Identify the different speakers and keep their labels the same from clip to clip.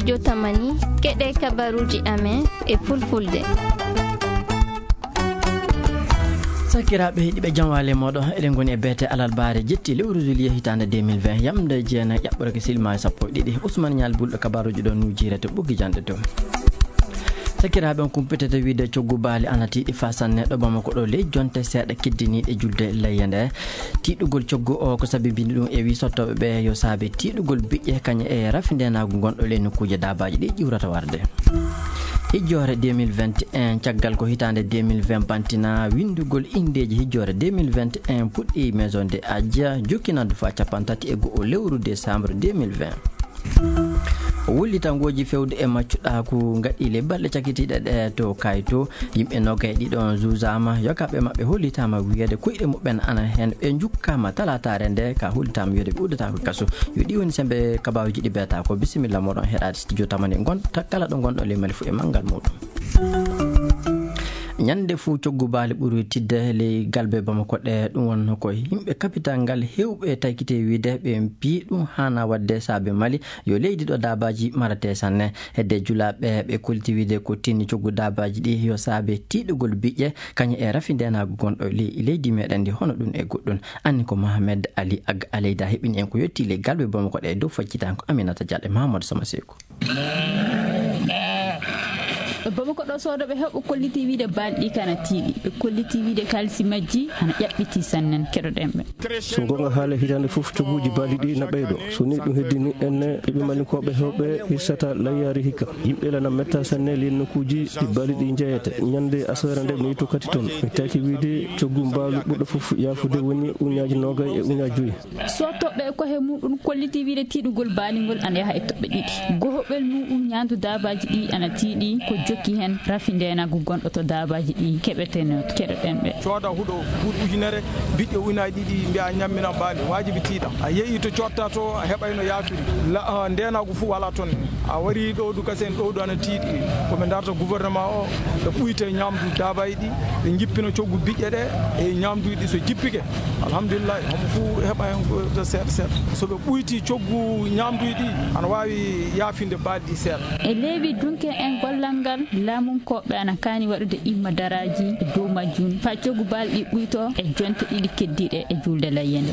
Speaker 1: studio Tamani keɗe kabaruji amen e fulfulde.
Speaker 2: Sakiraaɓe heeɗiɓe jamwale moɗon eɗen goni e beete alalbare jetti lewru juillet hitande 2020 yamde jeena ƴaɓɓorake silma 12 Ousmane Nial bulɗo kabaruji ɗon nujirete ɓuggi jande to. Sakiraaɓe on kumpetete wiide coggu baali anatiɗi fasanne ɗo Bamako ɗo ley jonte seeɗa kiddiniɗe julde leyye nde tiɗugol coggu o ko sabibini ɗum e wi sottoɓe ɓe yo saabe tiɗugol biƴƴe kañe e rafindenagu gonɗo ley nokkuje dabaji ɗi ƴiwrata warde. Hijjore 2021 caggal ko hitande 2020 bantina windugol indeji hijjore 2021 puɗɗi maison de Adja jokkinandu fa capantati e go'o lewru décembre 2020 wullitangoji fewde e maccuɗaku gaɗile balɗe cakitiɗe ɗe to kayto yimɓe nogay ɗiɗon jusama yokaɓe mabɓe hollitama wiyede koyɗe muɓɓen ana hen ɓe jukkama talatare nde ka hollitama wiyede ɓe uddata ko kaso yo ɗi woni sembe kabaruji ɗi beta ko bisimilla moɗon heɗade studio Tamani gonta kala ɗo gonɗo le mali fu e manggal muɗum. Nyande fu coggu baali ɓuri tidde ley galbe Bamako ɗe ɗum wonno ko yimɓe capital ngal hewɓe taykite wiide ɓe mbi ɗum hana wadde saabe mali yo leydi ɗo dabaji marate sanne hedde julaɓe ɓe kolti wiide ko tinni coggu dabaji ɗi yo saabe tiɗugol biƴƴe kañum e rafindenago gonɗo leydi meɗen ndi hono ɗum e goɗɗum anni ko Mohamed Ali Ag Aleyda heɓini en ko yetti ley galbe Bamako ɗe dow faccitanko Aminata Diallo Mahamadou Sama Sekou.
Speaker 3: Bamako ɗo sodoɓe heɓɓo kolliti wiide balɗi kana tiiɗi ɓe kolliti wiide kalisi majji hana ƴaɓɓiti sannen keɗoɗen ɓe
Speaker 4: so gonga haala hitande fof cogguji baali ɗi na ɓeydo so ni ɗum heddini enne ɓiɓɓe malinkoɓe hewɓe hissata layyari hikka yimɓe lana metta sanne lin nokkuji ɗi baali ɗi jeeyete ñande asara nde mi yitto kati toon mi taki wiide coggu mbaalu ɓurɗo fof yafude woni uñaji nogay e uñaji joyyi
Speaker 3: so toɓɓe kohe muɗum kolliti wiide tiɗugol baalingol ana yaha e toɓɓe ɗiɗi gohoɓel muɗum ñandu dabaji ɗi ana tiiɗi ko jokki hen rafindenagu gonɗo to dabaji ɗi keɓeteno keɗoɗen ɓe
Speaker 5: cooda huuɗo ujunere biƴƴe ujunaji ɗiɗi mbiya ñammina baali wajibi tiiɗa a yeehi to cotta to a heɓayno yaafiri ndenagu fo wala toon a wari ɗowdu kasen ɗowdu ana tiiɗi koɓe darta gouvernement o ɓe ɓuyte ñamdu dabaji ɗi ɓe jippino coggu biƴƴe ɗe e ñamduji ɗi so jippike alhamdulillahi homo fo heɓa hen ko seeɗa seeɗa soɓe ɓuyti coggu ñamduji ɗi ana wawi yaafinde baali ɗi seeɗa
Speaker 3: e leewi dunke en gollal ngal laamunkoɓe ana kaani waɗude imma daraji e dow majjum fa coggu baali ɗi ɓuyto e jonte ɗiɗi keddiɗe e julde layyende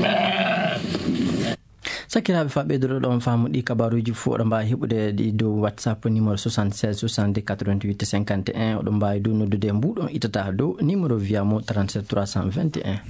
Speaker 2: sakiraɓe fa ɓeydoɗo ɗon famuɗi kabaruji fo oɗo mbawi heɓude ɗi dow WhatsApp numéro 76 70 88 51 oɗo mbawi dow noddude mbuɗon itata dow numéro wiyamo 37 321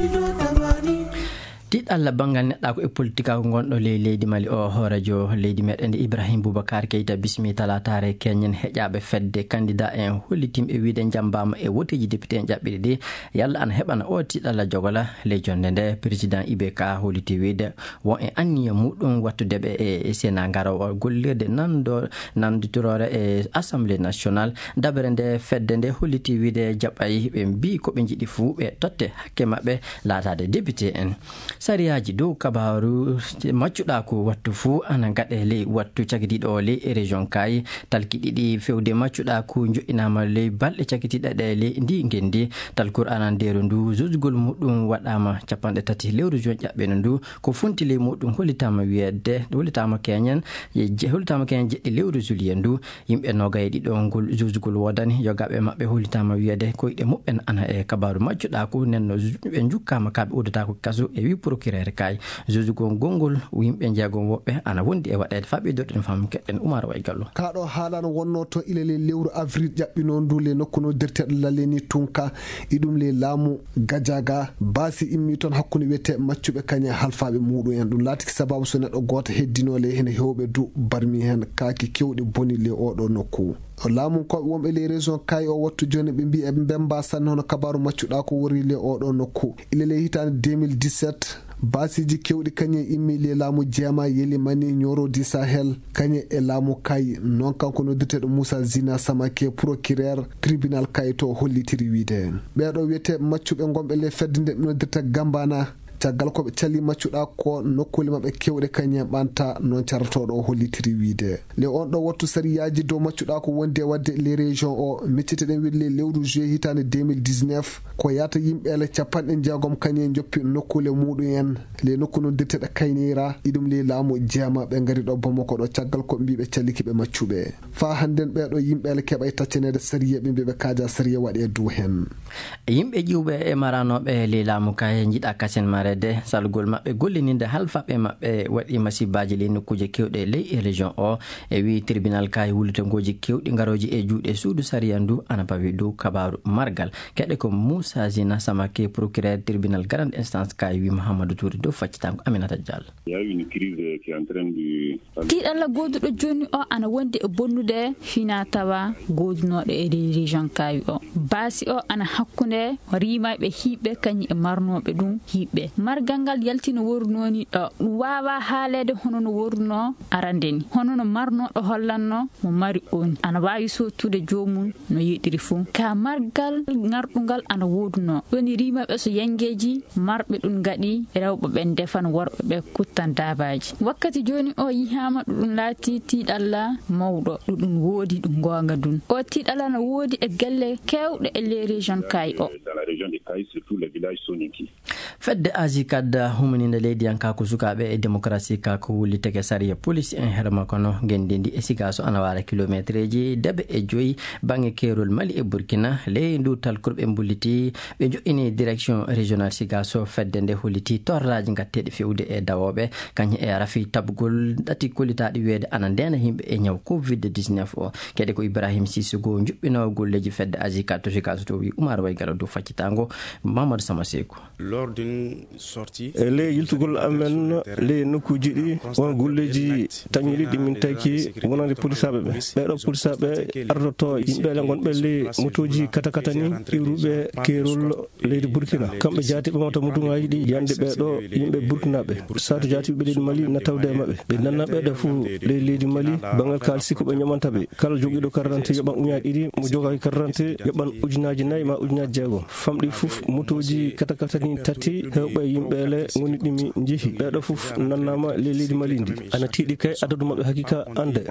Speaker 2: tiɗalla bangal neɗɗa ko e politique ko gonɗo ley leydi Mali o radio leydi meɗen de Ibrahim Boubacar Keita bismi talatare keñen heƴaɓe fedde candidat en hollitim e wiide jambama e woteji député en ƴaɓɓiɗi ɗi yalla ana heɓana o tiɗalla jogola ley jonde nde président IBK holliti wiide won e anniya muɗum wattudeɓe e sénat garowo gollirde nanditorore e assemblée nationale daɓere nde fedde nde holliti wiide jaɓɓayi ɓe mbi koɓe jiiɗi fuu ɓe totte hakke mabɓe laatade député en sariyaji dow kabaru maccuɗa ko wattu fuu ana gaɗe ley wattu cakitiɗo ley région Kayi talki ɗiɗi fewde maccuɗa ko joƴinama ley balɗe cakitiɗe ɗe ley ndi gendi talkour anan nderu ndu jusgol muɗum waɗama 3 lewru juin ƴaɓɓeno ndu ko fonti ley muɗum hollitama wiyede hollitama keñen jeɗɗi lewru juillet ndu yimɓe nogay ɗiɗo ngol jusgol wodani yogaɓe mabɓe hollitama wiyede koyɗe muɓɓen ana e kabaru maccuɗa ko nenno ɓe jukkama kaɓe uddata ko kaso e wi procureur Kayi jusugol gongol yimɓe jeegom woɓɓe ana wondi e waɗede faɓidoɗen fam keɗen Oumar Way Gallo
Speaker 6: kaɗo haalano wonno to ilele lewru avril ƴaɓɓino ndu le nokkuno derteɗo laleni tunka iɗum le laamu Gadiaga baasi immi toon hakkude wiyete maccuɓe kañe halfaɓe muɗum en ɗum laatiki sababu so neɗɗo goto heddinole hene hewɓe du barmi hen kaaki kewɗi boni le oɗo nokku laamu koɓe wonɓe les région Kayi o wattu joni ɓe mbi eɓe mbemba sanne hono kabaru maccuɗa ko wori le oɗo nokku ilele hitande 2017 basiji kewɗi kañe immi le laamu jeema yelimani ñorodi sahel kañe e laamu Kayi non kanko noddirteɗo Moussa Zina Samake procureur tribunal Kayi to hollitiri wiide hen ɓeɗo wiyete maccuɓe gonɓe le fedde nde noddirta Gambana caggal ko ɓe calli maccuɗa ko nokkuli maɓe kewɗe kañum ɓanta noon caratoɗo o hollitiri wiide le on ɗo wattu sariyaji dow maccuɗa ko wondi e wadde les régions o mecciteɗen wiide lewru juillet hitande 2019 ko yata yimɓeele 60 kañum joppi nokkule muɗum en le nokku no dirteɗe kaynira iɗum le laamu jeema ɓe ngari ɗo Bamako ɗo caggal ko mbiɓe callikiɓe maccuɓe fa hannden ɓeɗo yimɓeele keɓa taccanede sariya ɓe mbiɓe kaaja sariya waɗi e dow hen
Speaker 2: yimɓe ƴiwɓe e maranoɓe le laamu kaye jiiɗa kasen marede salgol maɓɓe gollininde halfaɓe maɓɓe waɗi masibaji le nokkuje kewɗe ley e région o e wi tribunal kaye wullutengoji kewɗi garoji e juuɗe suudu sariya ndu ana pawi dow kabaru margal keɗe ko Moussa Zina Samake procureur tribunal grande instance kaye wi Mouhamadou Touré dow faccitango Aminata Diallo.
Speaker 3: tiiɗalla goduɗo joni o ana wondi e bonnude fina tawa godunoɗo e région kayi o baasi o ana hakkunde rimaɓe hiɓɓe kañum e marnoɓe ɗum hiɓɓe margal ngal yaltino wornoni ɗo ɗum wawa haalede hono no worno arandeni hono no marnoɗo hollanno mo mari on ana wawi sottude jomum no yiɗiri fuu ka margal ngarɗugal ana woduno ɗoni rimaɓe so yangueji marɓe ɗum gaɗi rewɓe ɓen defan worɓe ɓe kuttan dabaji wakkati joni o yihama ɗum laati tiiɗalla mawɗo ɗum woodi ɗum gonga dun o tiiɗalla no woodi e gelle kewɗe e les région kayi o
Speaker 2: fedde aji kadda humaninde leydi yankako sukaɓe e démocratie kako wulliteke sariya police en herma kono gendindi e sigaso ana wara kilométre ji debe e joyi bange kerol Mali e Burkina ley ndu talkurɓe bulliti ɓe joini direction régional sigaso fedde nde holliti torraji gatteɗe fewde e dawoɓe kañum e rafi tabgol ɗati kollitaɗi weede ana ndena yimɓe e ñaw covid-19 o kede ko Ibrahim Sissogo juɓɓinowo golleji fedde aji kadto sigaso to wi Oumar Waygara dow faccitango Mamadou Samaseko
Speaker 4: e ley yiltugol amen ley nokkuji ɗi won golleji tañiɗi ɗi min taki wonande polisaɓe ɓe ɓeɗo polisaɓe ardoto yimɓeele gonɓe ley motoji katakata ni iwruɓe kerol leydi Burkina kamɓe jaati ɓamata mutuŋaji ɗi yande ɓeɗo yimɓe burkinaɓe sato jaatiɓe leydi Mali natawde e maɓɓe ɓe nanna ɓeɗe fuu ley leydi Mali bangal kalisi ko ɓe ñamantaɓe kala joguiɗo carte yoɓan ujunaje ɗiɗi mo jogaki carte yoɓan ujunaji 4 ma ujunaji 6 famɗi foof motoji katakata ni tati hewɓe yimɓeele goni ɗimi jeehi ɓeɗo foof nannama ley leydi Mali ndi ana tiiɗi kay adadu maɓɓe hakika ande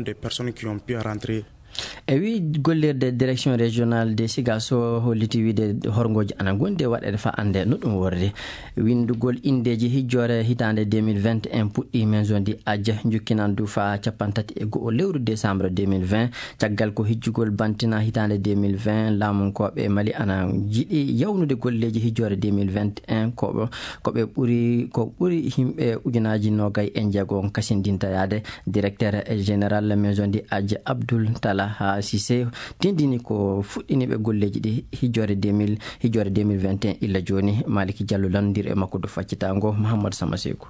Speaker 2: e wi gollirde direction régional de sigaso holliti wiide horgoji ana gonde waɗede fa ande no ɗum worde windugol indeji hijjore hitande 2021 puɗɗi maison di adja jukkinandu fa 31 lewru décembre 2020 caggal ko hijjugol bantina hitande 2020 laamunkoɓe Mali ana jiiɗi yawnude golleji hijjore 2021 koɓe ɓuri himɓe ujunaji nogay e jeego kasindinta yaade directeur général maison di adja Abdoul Tala ha Cissé tindini ko fuɗɗiniɓe golleji ɗi hijjore 2021 illa joni Maliki Diallo landir e makko do faccitango Mouhamadou Samaseko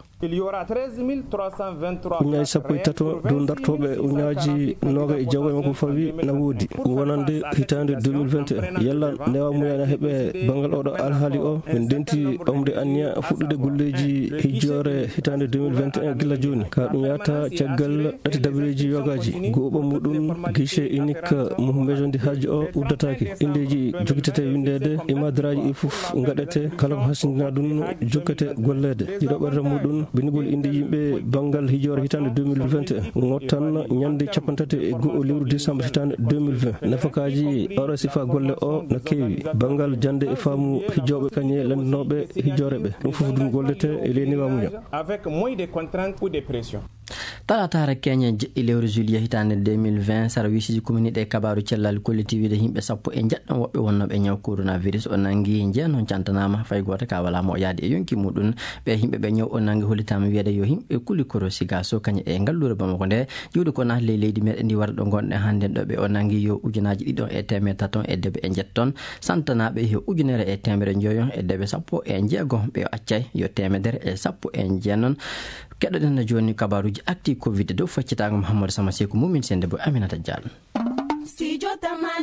Speaker 2: uñaji 13 dow dartoɓe uñaji noga e jago e makko fawi na woodi wonande hitande 2021 yalla ndewa muyana heeɓe bangal oɗo alhaali o min denti ɓamde anniya fuɗɗude golleji hijjore hitande 2021 gila joni ka ɗum yata caggal ɗati dabireji yogaji goɓa muɗum guichet unique maison di haji o uddataki indeji jogitete windede imadiraji e fof gaɗete kala ko hasindina ɗum jokkete gollede ɗiɗo ɓerde muɗum bindigol inde yimɓe bangal hijore hitande 2021 gottan ñande 31 lewru décembre hitande 2020 nafakaji oɗo sifa golle o no kewi bangal jande e faamu hijjoɓe kañe landinoɓe hijjoreɓe ɗum foof ɗum gollete e leyniwa muña avec moins de contraintes ou de pression talatare Kenya jeɗɗi lewru juillet hitande 2020 service ji commune ɗe kabaru cellal collectivité himɓe 10 e jaɗɗon woɓɓe wonnoɓe ñaw coronavirus o nangi jeenon cantanama fay goto ka wala mo yaade e yonki muɗum ɓe himɓe ɓe ñaw o nangi hollitama wiide yo himɓe kuli koro sigaso kañe e ngallure Bamako nde juuɗe ko naati leydi meɗen ndi warɗo gonɗe hannden ɗo ɓe o nangi yo ujunaji ɗiɗon e temedde taton e debe e jetton santanaɓe yo ujunere e temere joyon e debe 16 ɓe accay yo temedere e 19 keɗoɗen joni kabaruji acti covid dow faccitago Mouhamadou Samaseko mumin sende bo Aminata Diallo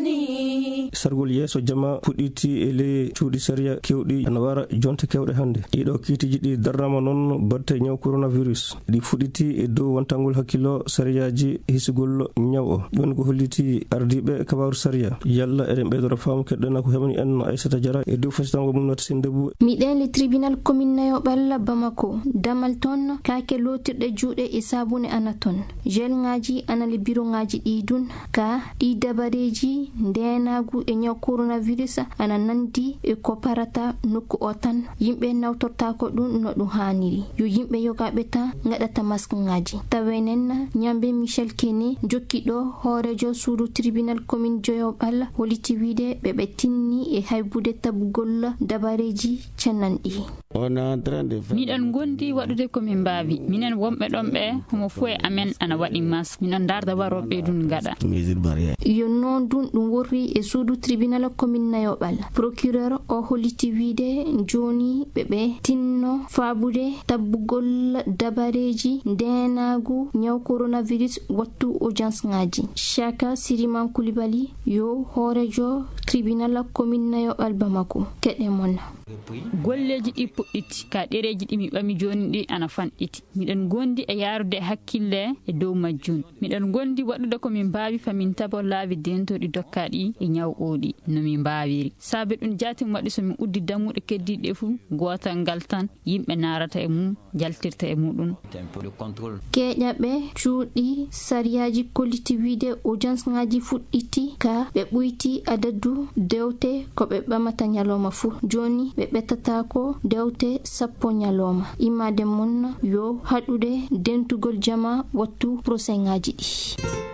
Speaker 4: sargol yeeso jama fuɗɗiti e ley cuuɗi séria kewɗi ana wara jonte kewɗe hannde. ɗiɗo kiitiji ɗi darnama noon batte ñaw coronavirus ɗi fuɗɗiti e dow wontangol hakkilo sériyaji hisugol ñaw o. ɗon ko holliti ardiɓe kabaru séria yalla eɗen ɓeydora faamu keɗɗena ko heɓani en Aissata Diarra e dow fasitango mum nota sindebou.
Speaker 1: miɗen le tribunal commune Nayoɓal Bamako damal ton kake lotirɗe juuɗe e sabune ana ton gel ngaji ana le biro ngaji ɗidun ka ɗi dabareji ndenagu e ñaw coronavirus ana nandi e ko parata nokku o tan yimɓe nawtorta ko ɗum no ɗum haniri yo yimɓe yogaɓe ta gaɗata masque ngaji tawenen ñambe Michel Kene jokkiɗo hoorejo suudu tribunal commune Nayoɓal holiti wiide ɓe tinni e haybude tabugol dabareji cennanɗi.
Speaker 3: miɗen gondi waɗude komin mbawi minen wonɓe ɗon ɓe homo fo e amen ana waɗi masque minon darda waroɓe ɗum gaɗa yo noon ɗum worri e suudu tribunal commune Nayoɓal. procureur o holliti wiide joni ɓe tinno faabude tabbugol dabareji ndenagu ñaw coronavirus wattu audience ngaji. Chaka Siriman Koulibaly yo hoorejo tribunal commune Nayoɓal Bamako keɗe mon. golleji ɗi puɗɗiti ka ɗereji ɗi mi ɓami joni ɗi ana fanɗiti miɗen gondi e yarude hakkille e dow majjun miɗen gondi waɗude komin mbawi famin tabo laabi dentoɗi dokkaɗi e ñaw oɗi no min mbawiri saabe ɗum jatim waɗi somin uddi dammuɗe keddiɗe fuu gotal ngal tan yimɓe narata e mum jaltirta e muɗum. keƴaɓe cuuɗi sariyaji kolliti wiide audience ngaji fuɗɗiti ka ɓe ɓuyti adadu dewte ko ɓe ɓamata ñalawma fuu joni ɓe ɓettata ko dewte 10 ñalawma immade mon yo haɗude dentugol jama wattu procès ngaji ɗi.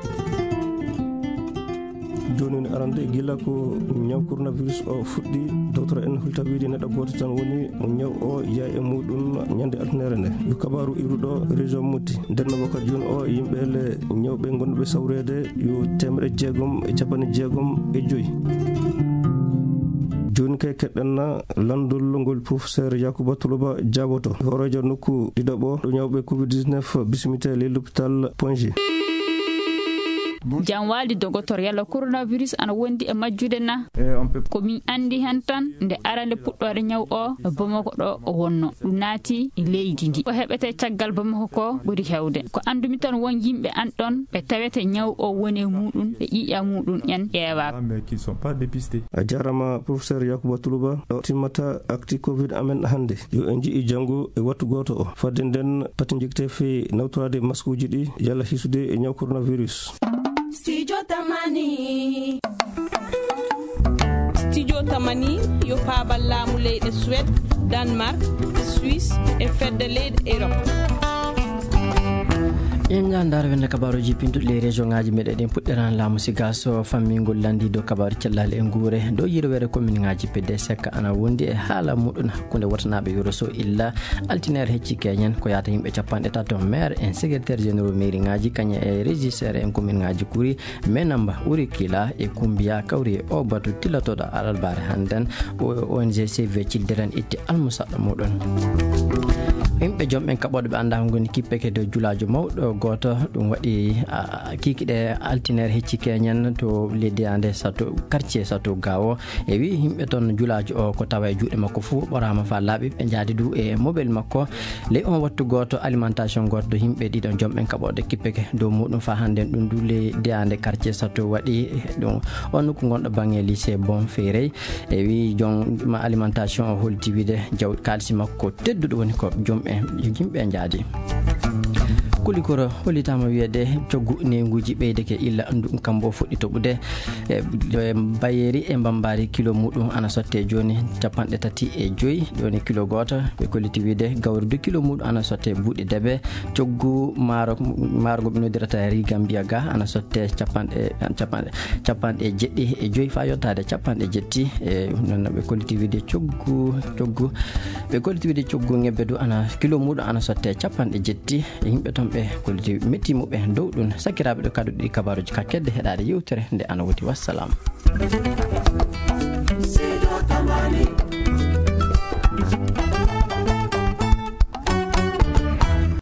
Speaker 4: joni ne arande gila ko ñaw coronavirus o fuɗɗi docteur en hulta wiide neɗɗo goto tan woni ñaw o yiya e muɗum ñande altinere nde yo kabaru iruɗo région Mouti ndenno wakkati joni o yimɓe le ñawɓe gonɗuɓe sawrede yo 655. joni kay keɗɗenna landol ngol professeur Yacouba Toloba Diaboto hoorejo nokku ɗiɗaɓo ɗo ñawɓe covid-19 bisimite le l'hôpital Pongi.
Speaker 3: jam waldi dogotor yalla coronavirus ana wondi e majjude na ko min andi hen tan nde arande puɗɗore ñaw o Bamako ɗo o wonno ɗum naati e leydi ndi ko heɓete caggal Bamako ko ɓuri hewde ko andumi tan won yimɓe an ɗon ɓe tawete ñaw o woni e muɗum ɓe ƴiƴa muɗum en ƴeewa.
Speaker 4: a jarama professeur Yacouba Toloba ɗo timmata acti covid amen hannde yo en jii janngo e wattu goto o fadde nden pati jegte fe nawtorade masque uji ɗi yalla hisude e ñaw coronavirus.
Speaker 7: Studio Tamani yo paabal laamu leyɗe Suède, Danemark, Suisse e fedde leyɗe Europe.
Speaker 2: en jandar wende kabaruji pintuɗe les région ngaji meɗeɗen puɗɗeran laamu siga so fammingol landi dow kabaru cellali e guure dow yirwere commune ngaji pedde sekka ana wondi e haala muɗum hakkude watanaɓe yoro so illa altinere hecci keñen ko yata yimɓe 40 maire en secrétaire généraux mairie ngaji kañe e régisseur en commune ngaji kuri menamba uri kila e kumbiya kawri o batu tilatoɗo alalbare hannden ONG CV Children itti almusaɗɗo muɗum. yimɓe jomɓen kaɓoɗo ɓe anda goni kippeke dow julajo mawɗo goto ɗum waɗi kikiɗe altinere hecci keñen to leydi ande sato quartier sato gawo e wi yimɓe toon julajo o ko tawa e juuɗe makko fuu ɓorama fa laaɓi ɓe jaadi du e mobile makko ley on wattu goto alimentation goto do yimɓe ɗiɗon jomɓen kaɓoɗo kippeke dow muɗum fa hannden ɗum du leydi ande quartier sato waɗi ɗum on nokku gonɗo banggue lycée bon ferey e wi jon ma alimentation o holti wiide jaw kalisi makko tedduɗo woni ko yimɓe jaadi kulikoro hollitama wiyede coggu nenguji ɓeydeke illa andu kambo fuɗɗi toɓude e bayeri e bambari kilo muɗum ana sotte joni 35 joni kilo goto ɓe kolliti wiide gawri 2 kilo muɗum ana sotte buuɗi deɓe coggu maaro go ɓe nodirata rigambia ga ana sotte 75 fa yottade 70 e non ɓe kolliti wiide coggu ɓe kolliti wiide coggu ngebbe du ana kilo muɗum ana sotte 70 e yimɓe ton ɓe kolliti metti muɓe dow ɗum sakiraɓe ɗo kaɗo ɗi kabaruji kakkedde heɗade yewtere nde ana woti wassalam.